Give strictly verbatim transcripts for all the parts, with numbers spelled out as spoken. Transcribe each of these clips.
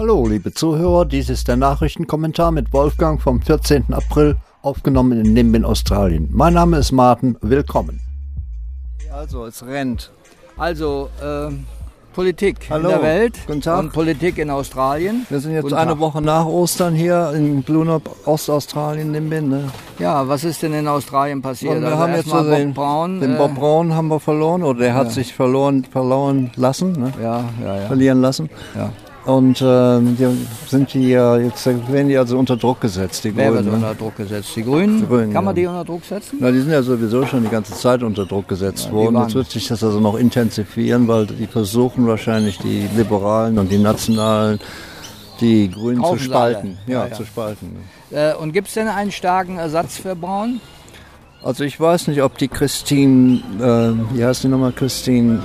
Hallo, liebe Zuhörer, dies ist der Nachrichtenkommentar mit Wolfgang vom vierzehnten April, aufgenommen in Nimbin, Australien. Mein Name ist Martin, willkommen. Also, es rennt. Also, äh, Politik Hallo. in der Welt Guten Tag. und Politik in Australien. Wir sind jetzt Guten eine Tag. Woche nach Ostern hier in Blue Knob, Ostaustralien, Nimbin. Ne? Ja, was ist denn in Australien passiert? Und wir also haben jetzt so erstmal den, Bob Brown. den äh, Bob Brown haben wir verloren, oder der hat ja. sich verloren, verloren lassen, ne? Ja, ja, ja. verlieren lassen. ja. Und äh, die sind die ja, jetzt werden die also unter Druck gesetzt, die Wer Grünen. wird Ne? unter Druck gesetzt? Die Grünen? Die Grünen, Kann man ja. die unter Druck setzen? Na, die sind ja sowieso schon die ganze Zeit unter Druck gesetzt Ja, die worden. waren- Jetzt wird sich das also noch intensivieren, weil die versuchen wahrscheinlich die Liberalen und die Nationalen, die Grünen Kaufen zu sie spalten. alle. Ja, Ja, ja. zu spalten. Äh, und gibt es denn einen starken Ersatz für Brown? Also ich weiß nicht, ob die Christine, äh, wie heißt die nochmal, Christine?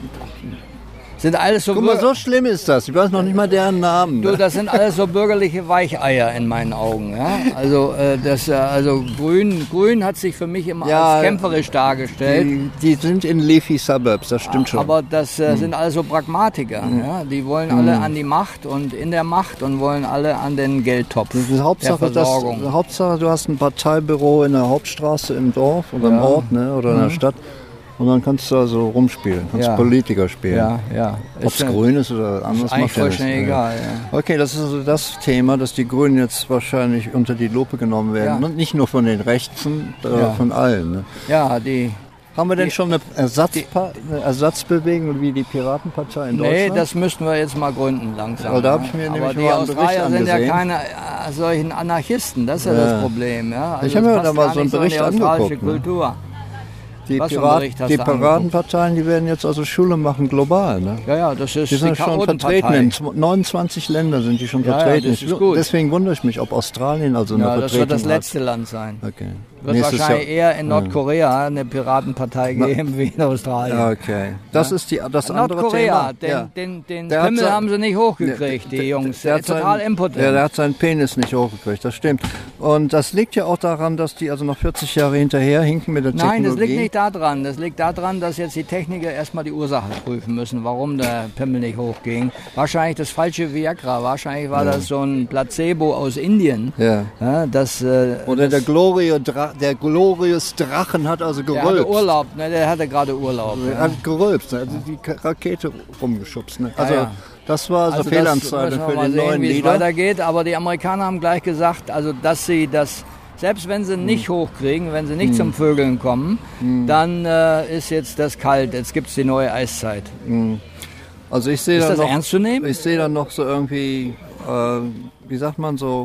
Sind alles so, Guck mal, bür- so schlimm ist das. Ich weiß noch nicht mal deren Namen. du, das sind alles so bürgerliche Weicheier in meinen Augen. Ja? Also, äh, das, äh, also Grün, Grün hat sich für mich immer Ja, als kämpferisch dargestellt. Die, die sind in Leafy Suburbs, das stimmt schon. Aber das äh, sind also Pragmatiker. Ja? Die wollen alle an die Macht und in der Macht und wollen alle an den Geldtopf Die der Hauptsache, das, Versorgung. Hauptsache, du hast ein Parteibüro in der Hauptstraße im Dorf oder im Ja. Ort, ne, oder in der Stadt. Und dann kannst du also rumspielen, kannst Ja. Politiker spielen. Ja, ja. Ob es Ist, äh, grün ist oder anders, eigentlich macht ja vollständig nichts. egal. Ja. Okay, das ist also das Thema, dass die Grünen jetzt wahrscheinlich unter die Lupe genommen werden. Ja. Und nicht nur von den Rechten, äh, Ja. von allen. Ne? Ja, die. Haben wir denn Die- schon eine, Ersatzpa eine Ersatzbewegung wie die Piratenpartei in Nee, Deutschland? das müssten wir jetzt mal gründen langsam. Weil da hab ich mir Aber nämlich die mal einen Bericht Australier sind ja angesehen. keine äh, solchen Anarchisten, das ist ja, Ja. das Problem. Ja? Also Ich hab es mir passt da mal gar so einen nicht in Bericht die australische angeguckt, ne? Kultur. Die, Was für einen Pirat, Bericht hast die du angeguckt? Piratenparteien, die werden jetzt also Schule machen global. Ne? Ja, ja, das ist Die die, sind schon Chaotenpartei. vertreten. In neunundzwanzig Ländern sind die schon Ja, ja, vertreten. das ist Ich- gut. Deswegen wundere ich mich, ob Australien also eine Ja, das Vertretung wird das hat. letzte Land sein. Okay. Wird Nächstes wahrscheinlich Jahr. eher in Nordkorea eine Piratenpartei geben wie in Australien. Ja, okay. Das ist die, das andere Nordkorea, Thema. den, Ja. den, den Der hat Pimmel sein- haben sie nicht hochgekriegt, die Jungs. Der hat Total seinen- impotent. Ja, der hat seinen Penis nicht hochgekriegt, das stimmt. Und das liegt ja auch daran, dass die also noch vierzig Jahre hinterher hinken mit der Nein, das Technologie. liegt nicht daran. Das liegt daran, dass jetzt die Techniker erstmal die Ursache prüfen müssen, warum der Pimmel nicht hochging. Wahrscheinlich das falsche Viagra. Wahrscheinlich war das so ein Placebo aus Indien. Ja. Ja, das, äh, Oder der, Glorio Dra der Glorious Drachen hat also der hatte gerülpst. Urlaub, ne? Der hatte gerade Urlaub. Er Ja. hat gerülpst, also die Ka- Rakete rumgeschubst. Ne? Also ja. das war also, Also das Fehlanzeige müssen wir für mal den sehen, neuen wie es Leader. weitergeht. Aber die Amerikaner haben gleich gesagt, also dass sie das, selbst wenn sie nicht Hm. hochkriegen, wenn sie nicht zum Vögeln kommen, dann äh, ist jetzt das kalt. Jetzt gibt es die neue Eiszeit. Also ich sehe Ist dann das noch, ernst zu nehmen? ich sehe dann noch so irgendwie, äh, wie sagt man so,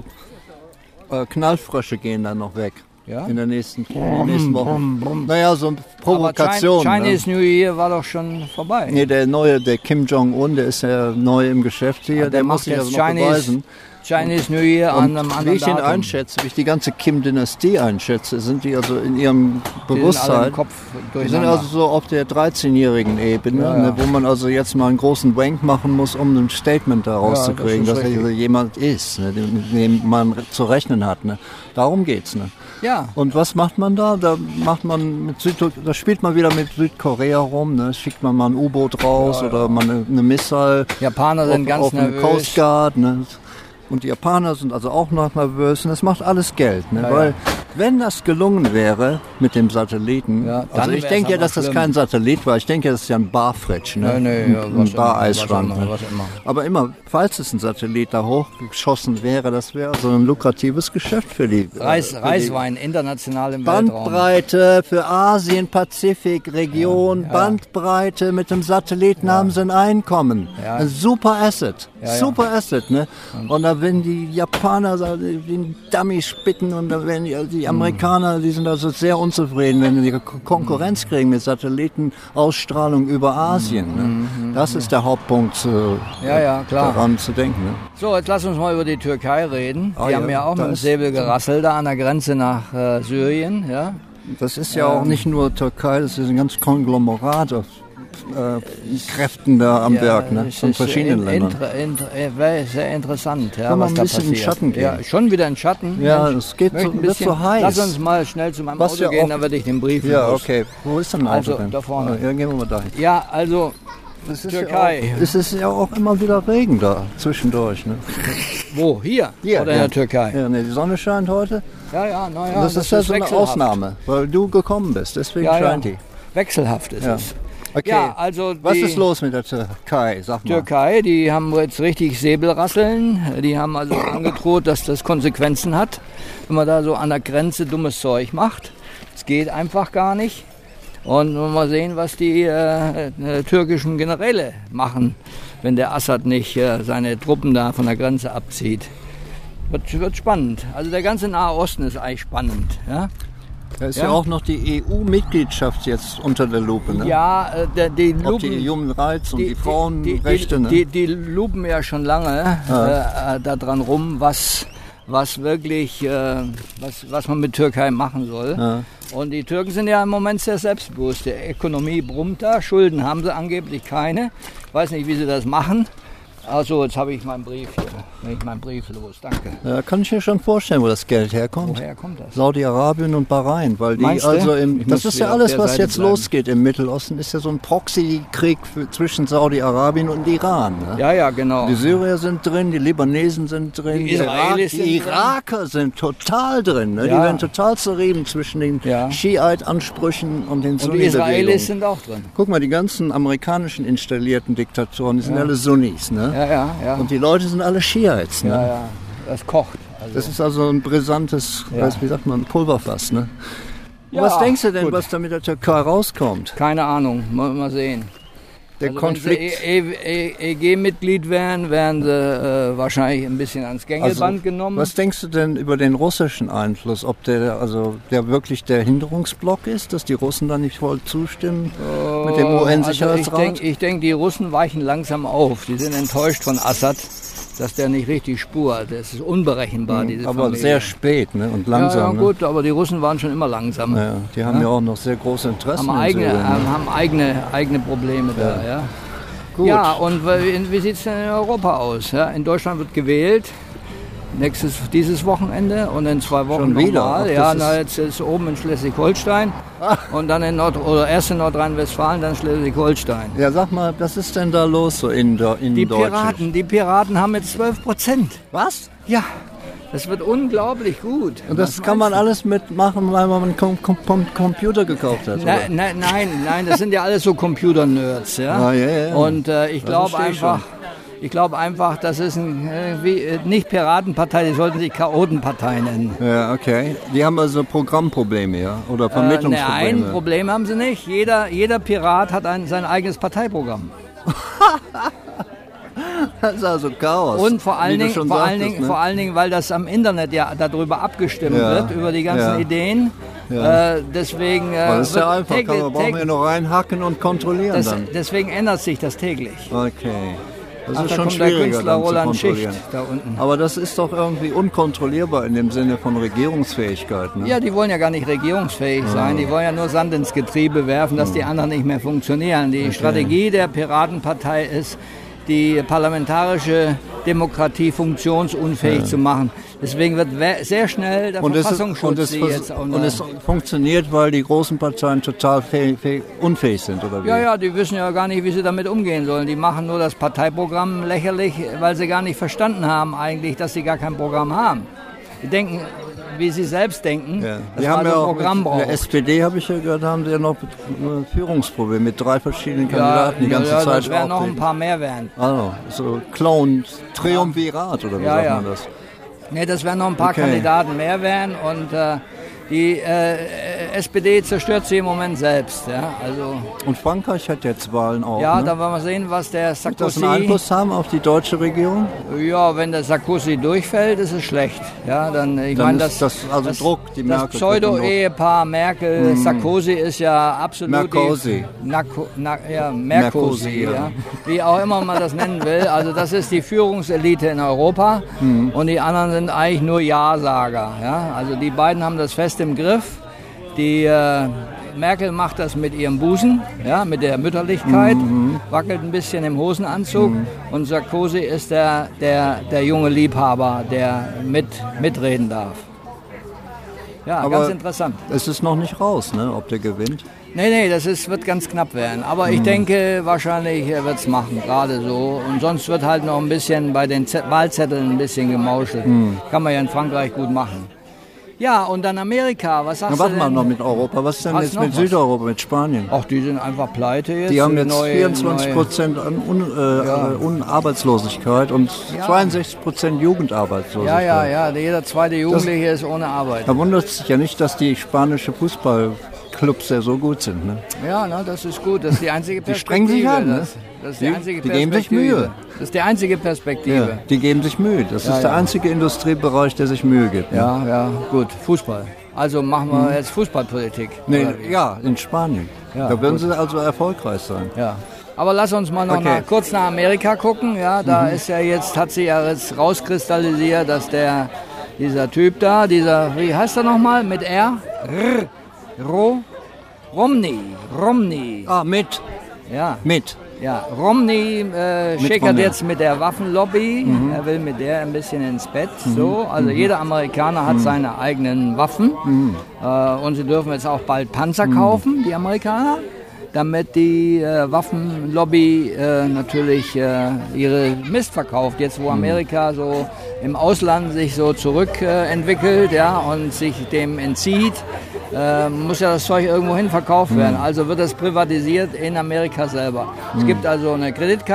äh, Knallfrösche gehen dann noch weg. Ja? In der nächsten, in den nächsten Wochen. Naja, so eine Provokation. Aber Chin- ne? Chinese New Year war doch schon vorbei. Nee, der neue, der Kim Jong-un, der ist ja neu im Geschäft hier, der der, muss macht sich also jetzt noch Chinese, beweisen. Chinese New Year an einem Und wie anderen ich ihn Datum. einschätze, wie ich die ganze Kim-Dynastie einschätze, sind die also in ihrem Die sind alle Bewusstsein, im Kopf die sind durcheinander. also so auf der dreizehnjährigen Ebene, Ja, ja. Ne, wo man also jetzt mal einen großen Wank machen muss, um ein Statement daraus Ja, zu das kriegen, ist dass er richtig. jemand ist, ne, mit dem man zu rechnen hat. Ne. Darum geht's. Ne. Ja, Und was macht man da? Da macht man mit Süd da spielt man wieder mit Südkorea rum, ne? Schickt man mal ein U-Boot raus oder mal eine, eine Missile Japaner sind auf, ganz auf eine nervös. Coast Guard. Ne? Und die Japaner sind also auch noch nervös und das macht alles Geld. Ne? Ja, Weil ja. wenn das gelungen wäre mit dem Satelliten, Ja, dann also ich wär's denke ja, aber dass das schlimm. kein Satellit war, ich denke, das ist ja ein Barfretsch, ne? Nee, nee, ein, ja, ein was immer, Bareisschrank. was immer, ne? was immer. Aber immer, falls es ein Satellit da hochgeschossen wäre, das wäre so ein lukratives Geschäft für die Reis, äh, für die Reiswein international im Weltraum. Bandbreite für Asien, Pazifik, Region, Ja, ja. Bandbreite mit dem Satelliten haben sie ein Einkommen. Ja. Ein super Asset. Ja, ja. super Asset, ne? Und da werden die Japaner so den Dummy spitten und da werden die, Mhm. die Amerikaner, die sind also sehr unzufrieden, wenn die Ko- Konkurrenz kriegen mit Satellitenausstrahlung über Asien. Ne? Das ist der Hauptpunkt, äh, Mhm. Ja, ja, klar. daran zu denken. Ne? So, jetzt lass uns mal über die Türkei reden. Die Ah, ja, haben ja auch da mit dem ist- Säbel gerasselt da an der Grenze nach äh, Syrien. Ja? Das ist ja auch nicht nur Türkei, das ist ein ganz Konglomerat aus äh, Kräften da am Ja, Werk, ne? es Von ist verschiedenen in, Ländern. inter, inter, äh, sehr interessant, ja, Kann man was ein da bisschen in passiert. Schatten gehen? Ja, schon wieder in Schatten. Ja, Mensch, es geht möchte so- ein wird bisschen, so heiß. Lass uns mal schnell zu meinem Was Auto ja gehen, auch- dann werde ich den Brief Ja, los. okay. Wo ist denn ein Auto Also, denn? da vorne. Ah, ja, gehen wir mal dahin. Ja, also Es ist Türkei. Ja auch, es ist ja auch immer wieder Regen da zwischendurch. Ne? Wo? Hier? Hier Oder ja. in der Türkei? Ja, ne, die Sonne scheint heute. Ja, ja, naja. Das, das ist ja so eine Ausnahme, weil du gekommen bist. Deswegen ja, scheint ja. die. Wechselhaft ist Ja. es. Okay. Ja, also Was die ist los mit der Türkei? Sag mal. Türkei, die haben jetzt richtig Säbelrasseln. Die haben also angedroht, dass das Konsequenzen hat, wenn man da so an der Grenze dummes Zeug macht. Es geht einfach gar nicht. Und mal sehen, was die äh, äh, türkischen Generäle machen, wenn der Assad nicht äh, seine Truppen da von der Grenze abzieht. Wird, wird spannend. Also der ganze Nahe Osten ist eigentlich spannend. Ja, Da ist Ja. ja, auch noch die E U-Mitgliedschaft jetzt unter der Lupe. Ne? ja äh, der, die Ob Lupen... die Human Rights und die, die Frauenrechte. Die, ne? die, die, die lupen ja schon lange äh, äh, da dran rum, was, was wirklich, äh, was, was man mit Türkei machen soll. Ja. Und die Türken sind ja im Moment sehr selbstbewusst. Die Ökonomie brummt da, Schulden haben sie angeblich keine. Ich weiß nicht, wie sie das machen. Also jetzt habe ich meinen Brief hier. Bin ich meinen Brief los, danke. Ja, kann ich mir schon vorstellen, wo das Geld herkommt. Woher kommt das? Saudi-Arabien und Bahrain, weil die Meinst du? also im, Ich das muss ist ja wieder auf alles, der was Seite jetzt bleiben. losgeht im Mittelosten, ist ja so ein Proxy-Krieg für- zwischen Saudi-Arabien und Iran. Ne? Ja, ja, genau. Die Syrier sind drin, die Libanesen sind drin, Die Israelis Irak- sind die drin. Iraker sind total drin. Ne? Die Ja. werden total zerrieben zwischen den Ja. Schiite-Ansprüchen und den Und die Sunni-Bewegungen. Israelis sind auch drin. Guck mal, die ganzen amerikanischen installierten Diktatoren, die sind Ja. alle Sunnis. Ne? Ja, ja, ja. Und die Leute sind alle Shiites. Ne? ja, ja. Das kocht. Also. Das ist also ein brisantes, Ja. weiß, wie sagt man, Pulverfass. Ne? Ja, Was denkst du denn, gut. was da mit der Türkei rauskommt? Keine Ahnung, mal, mal sehen. Der Also Konflikt. Wenn sie E- E- E G-Mitglied wären, wären sie äh, wahrscheinlich ein bisschen ans Gängelband genommen. Was denkst du denn über den russischen Einfluss? Ob der, also der wirklich der Hinderungsblock ist, dass die Russen da nicht voll zustimmen mit dem U Also N-Sicherheitsrat? ich denke, ich denk, die Russen weichen langsam auf. Die sind enttäuscht von Assad, dass der nicht richtig spurt. Das ist unberechenbar, diese aber Familie. sehr spät, ne? Und ja, langsam. ja, gut, aber die Russen waren schon immer langsam. Ne? Ja, die haben ja. Ja. auch noch sehr große Interessen. Haben, in eigene, Syrien, ne? haben, haben eigene, eigene Probleme da. Ja. Gut. Ja, und wie, wie sieht es denn in Europa aus? Ja, in Deutschland wird gewählt, nächstes, dieses Wochenende und in zwei Wochen Schon wieder? nochmal. Ach, Ja, das na, ist- jetzt ist oben in Schleswig-Holstein und dann in Nord oder erst in Nordrhein-Westfalen, dann Schleswig-Holstein. Ja, sag mal, was ist denn da los so in, in Die Deutschland? Piraten, die Piraten haben jetzt zwölf Prozent. Was? Ja, das wird unglaublich gut. Und das Was kann man meinst alles mitmachen, weil man einen Com Com Com Computer gekauft hat. du? oder? Na, na, nein, nein, das sind ja alles so Computer-Nerds. Ja? Ah, ja, ja. Und äh, ich Das glaube verstehe ich einfach, ich glaube einfach, das ist ein, äh, wie, äh, nicht Piratenpartei, die sollten sich Chaotenpartei nennen. Ja, okay. Die haben also Programmprobleme, ja? Oder Äh, Vermittlungsprobleme. nein, Problem haben sie nicht. Jeder, jeder Pirat hat ein, sein eigenes Parteiprogramm. Das ist also Chaos. Und vor wie allen, du Dingen, schon vor, allen sagtest, Dingen, ne? vor allen Dingen, weil das am Internet ja darüber abgestimmt Ja, wird, über die ganzen ja. Ideen. Ja. Äh, deswegen äh, Aber das ist ja wird einfach, täglich- kann man, brauchen wir täglich- nur reinhacken und kontrollieren das, dann. deswegen ändert sich das täglich. Okay. Das Ach, ist da schon kommt der schwieriger Künstler dann zu Roland Schicht kontrollieren. da unten. Aber das ist doch irgendwie unkontrollierbar in dem Sinne von Regierungsfähigkeit. Ne? Ja, die wollen ja gar nicht regierungsfähig sein. Die wollen ja nur Sand ins Getriebe werfen, dass die anderen nicht mehr funktionieren. Die Strategie der Piratenpartei ist, die parlamentarische Demokratie funktionsunfähig zu machen. Deswegen wird we- sehr schnell der Und es, ist, Verfassungsschutz und, es, sie vers- jetzt auch und noch- es funktioniert, weil die großen Parteien total fäh- fäh- unfähig sind, oder wie? Ja, ja, die wissen ja gar nicht, wie sie damit umgehen sollen. Die machen nur das Parteiprogramm lächerlich, weil sie gar nicht verstanden haben eigentlich, dass sie gar kein Programm haben. Die denken, wie sie selbst denken, Ja. dass Die man haben ja so ein auch Programm mit der braucht. S P D, habe ich ja gehört, haben sie ja noch äh, Führungsprobleme mit drei verschiedenen Ja, Kandidaten die ganze ja, Zeit das werden noch ein auftreten. paar mehr werden. Also, so Clown, Triumvirat, oder wie Ja, sagt ja. man das? Ne, das werden noch ein paar Okay. Kandidaten mehr werden und äh, die äh, S P D zerstört sie im Moment selbst. Ja, also, Und Frankreich hat jetzt Wahlen auch, ja, ne? da wollen wir sehen, was der Wird das Sarkozy... einen Einfluss haben auf die deutsche Regierung? Ja, wenn der Sarkozy durchfällt, ist es schlecht. Ja, dann, ich Dann meine, ist das, das also Druck, die das Merkel. Pseudo-Ehepaar Merkel, Sarkozy ist ja absolut Merkozy. die... Narko, na, ja, Merkozy, Merkozy, ja. ja. Wie auch immer man das nennen will. Also das ist die Führungselite in Europa Mhm. und die anderen sind eigentlich nur Ja-Sager. Ja? Also die beiden haben das fest im Griff. Die äh, Merkel macht das mit ihrem Busen, ja, mit der Mütterlichkeit, Mhm. wackelt ein bisschen im Hosenanzug und Sarkozy ist der, der, der junge Liebhaber, der mit, mitreden darf. Ja, Aber ganz interessant. Es ist noch nicht raus, ne, ob der gewinnt. Nee, nee, das ist, wird ganz knapp werden. Aber ich denke, wahrscheinlich wird es machen, gerade so. Und sonst wird halt noch ein bisschen bei den Z- Wahlzetteln ein bisschen gemauschelt. Mhm. Kann man ja in Frankreich gut machen. Ja, und dann Amerika, was sagst Na, du denn? denn? Machen wir noch mit Europa. Was ist denn Hast jetzt noch mit was? Südeuropa, mit Spanien? Ach, die sind einfach pleite jetzt. Die haben jetzt Neue- vierundzwanzig neue- Prozent an Un, äh, Ja. Unarbeitslosigkeit und Ja. zweiundsechzig Prozent Jugendarbeitslosigkeit. Ja, ja, ja, jeder zweite Jugendliche ist ohne Arbeit. Da wundert es sich ja nicht, dass die spanische Fußballclubs ja so gut sind. Ne? Ja, na, das ist gut, das ist die einzige Die Perspektive. strengen sich an, ne? Das, das ist die Die- einzige die geben sich Perspektive. Mühe. Das ist die einzige Perspektive. Ja, die geben sich Mühe. Das Ja, ist der ja. einzige Industriebereich, der sich Mühe gibt. Ne? Ja, ja, gut, Fußball. Also machen wir jetzt Fußballpolitik. Nee, oder wie? ja, in Spanien. Ja, da würden gut. sie also erfolgreich sein. Ja. Aber lass uns mal noch Okay. nach, kurz nach Amerika gucken. Ja, da ist ja jetzt, hat sich ja jetzt rauskristallisiert, dass der, dieser Typ da, dieser, wie heißt er nochmal, mit R? R. Ro? Romney. Romney. Ah, mit. Ja. Mit. Ja, Romney äh, schickert Romney. jetzt mit der Waffenlobby. Er will mit der ein bisschen ins Bett. So, also jeder Amerikaner hat seine eigenen Waffen. Äh, und sie dürfen jetzt auch bald Panzer kaufen, die Amerikaner, damit die äh, Waffenlobby äh, natürlich äh, ihre Mist verkauft. Jetzt, wo Amerika so im Ausland sich so zurückentwickelt äh, entwickelt, ja, und sich dem entzieht, äh, muss ja das Zeug irgendwo hin verkauft werden. Also wird das privatisiert in Amerika selber. Es gibt also eine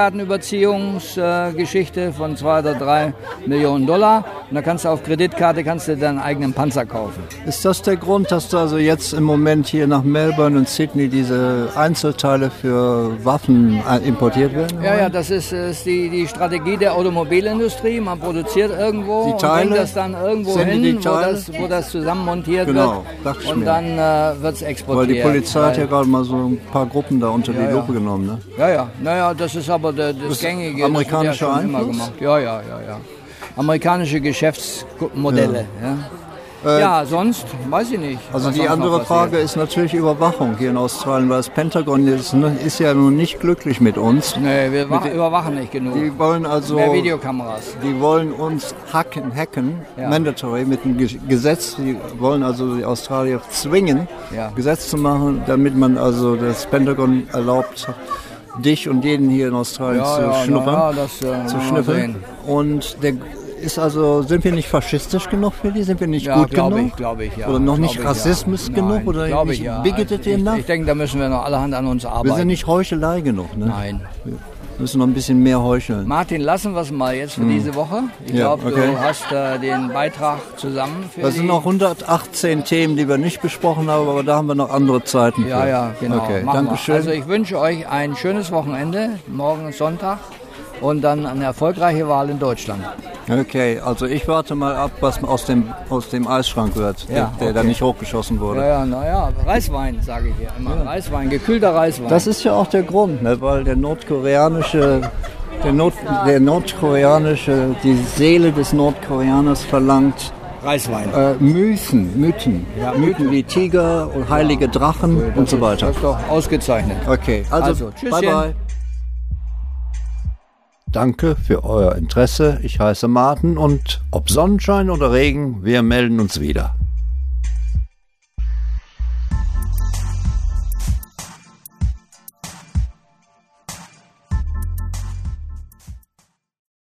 Kreditkartenüberziehungsgeschichte äh, von zwei oder drei Millionen Dollar. Und da kannst du auf Kreditkarte kannst du deinen eigenen Panzer kaufen. Ist das der Grund, dass da also jetzt im Moment hier nach Melbourne und Sydney diese Einzelteile für Waffen äh, importiert werden? Ja, ja, das ist, ist die, die Strategie der Automobilindustrie. Man produziert irgendwo Die und Teile, bringt das dann irgendwo sind die hin, die wo Teile? das, wo das zusammenmontiert Genau, wird. dachte ich Und mir. dann äh, wird es exportiert. Weil die Polizei hat ja Weil- gerade mal so ein paar Gruppen da unter Ja, die ja. Lupe genommen. Ne? Ja, ja, naja, das ist aber der, das, Das Gängige. amerikanischer das wird ja schon immer Einfluss? gemacht. Ja, ja, ja, ja. Amerikanische Geschäftsmodelle. Ja, ja. ja sonst weiß ich nicht. Also was die sonst noch andere passiert. Frage ist natürlich Überwachung hier in Australien, weil das Pentagon ist, ne, ist ja nun nicht glücklich mit uns. Nee, wir wach, den- überwachen nicht genug. Die wollen also, Mehr Videokameras. die wollen uns hacken, hacken Ja. mandatory mit dem Ge- Gesetz. Die wollen also die Australier zwingen, Ja. Gesetz zu machen, damit man also das Pentagon erlaubt, dich und jeden hier in Australien Ja, zu ja, schnuppern, na ja, das, äh, zu mal schnüffeln. sehen. Und der ist also, sind wir nicht faschistisch genug für die? Sind wir nicht Ja, gut glaube genug? ich, glaube ich, ja. Oder noch Glaube nicht ich, Rassismus ja. genug? Nein, Oder glaube nicht ich, ja. bigoted ich, enough? ich denke, da müssen wir noch allerhand an uns arbeiten. Wir sind nicht Heuchelei genug, ne? Nein. Wir müssen noch ein bisschen mehr heucheln. Martin, lassen wir es mal jetzt für diese Woche. Ich Ja, glaube, okay. du hast äh, den Beitrag zusammen für Das die... sind noch hundertachtzehn Themen, die wir nicht besprochen haben, aber da haben wir noch andere Zeiten Ja, für. ja, genau. Okay, Machen danke wir. schön. Also ich wünsche euch ein schönes Wochenende. Morgen ist Sonntag. Und dann eine erfolgreiche Wahl in Deutschland. Okay, also ich warte mal ab, was aus dem, aus dem Eisschrank wird, der, Ja, der da okay. nicht hochgeschossen wurde. Ja, ja, naja, Reiswein, sage ich hier immer. Reiswein, gekühlter Reiswein. Das ist ja auch der Grund, ne, weil der nordkoreanische, der, Nord, der nordkoreanische, die Seele des Nordkoreaners verlangt Reiswein. äh, Mythen, Mythen, Ja, Mythen wie Tiger und heilige Drachen und so weiter. Das ist doch ausgezeichnet. Okay, also, Also, tschüsschen. bye bye. Danke für euer Interesse. Ich heiße Martin und ob Sonnenschein oder Regen, wir melden uns wieder.